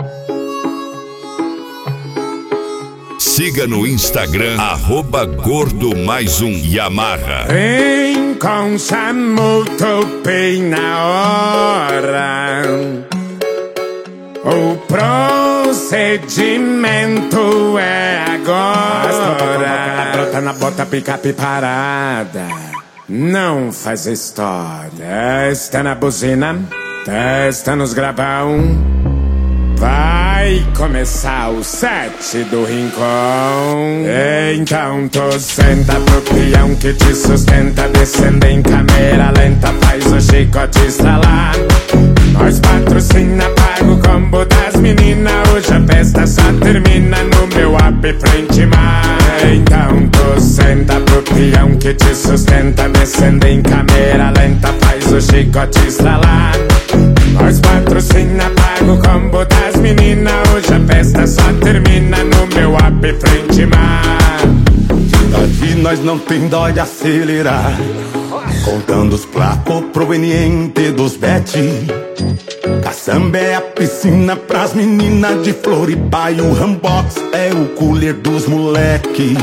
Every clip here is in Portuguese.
Siga no Instagram, @gordo mais1Yamaha. Enconcha muito bem na hora. O procedimento é agora. Brota na bota, picape parada. Não faz história. Testa na buzina, testa nos gravão. Vai começar o set do Rincon. Então tu senta pro peão que te sustenta. Descendo em câmera lenta, faz o chicote estralar. Nós patrocina, paga o combo das meninas. Hoje a festa só termina no meu app frente mar. Então tu senta pro peão que te sustenta. Descendo em câmera lenta, faz o chicote estralar. Nós patrocina, paga o combo das meninas. Hoje a festa só termina no meu app frente mar. Daqui nós não tem dó de acelerar, contando os placos provenientes dos bet. Caçamba é a piscina pras meninas de Floripa e o Rambox é o cooler dos moleque.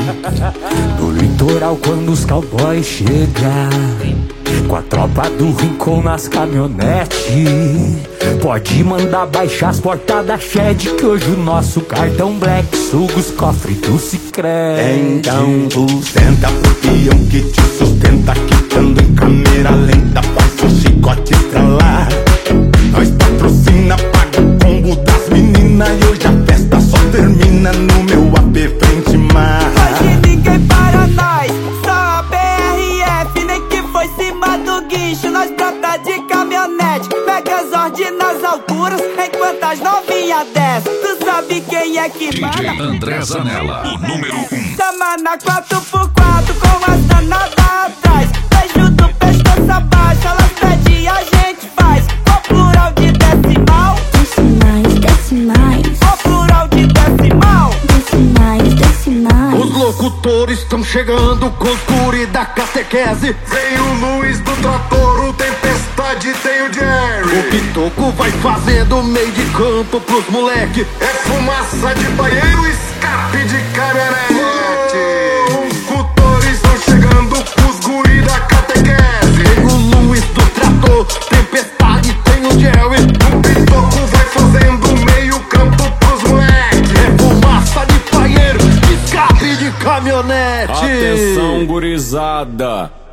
No litoral quando os cowboys chegam, com a tropa do Rincon nas caminhonetes, pode mandar baixar as portas da Shed, que hoje o nosso cartão Black suga os cofres do Sicredi. Então tu senta pro peão que te sustenta, quitando em câmera lenta, faz o chicote estralar. Nós patrocina, paga o combo das meninas e hoje a festa só termina no meu AP frente mar. Hoje ninguém para nós, só a BRF, nem que foi cima do guincho. Nós brota de caminhonete, pega as ordens nas alturas, enquanto as novinhas descem. Tu sabe quem é que manda? DJ André Zanella, o número 1. Chama na 4x4 com as danadas atrás. Beijo do pescoço abaixo, elas pedem a gente faz. O plural de decimal, Decimais, decimais, o plural de decimal. decimais, decimais. Os locutores estão chegando com os guri da catequese. Vem o Luiz do trator, o Tempestade, tem o Jerry. O Pitoco vai fazendo meio de campo pros moleque. É fumaça de banheiro, escape de caminhonete. Os locutores estão chegando com os guri da catequese. Tem o Luiz do trator, Tempestade, tem o Jerry. O Pitoco vai fazendo meio campo pros moleque. É fumaça de banheiro, escape de caminhonete. Atenção, gurizada.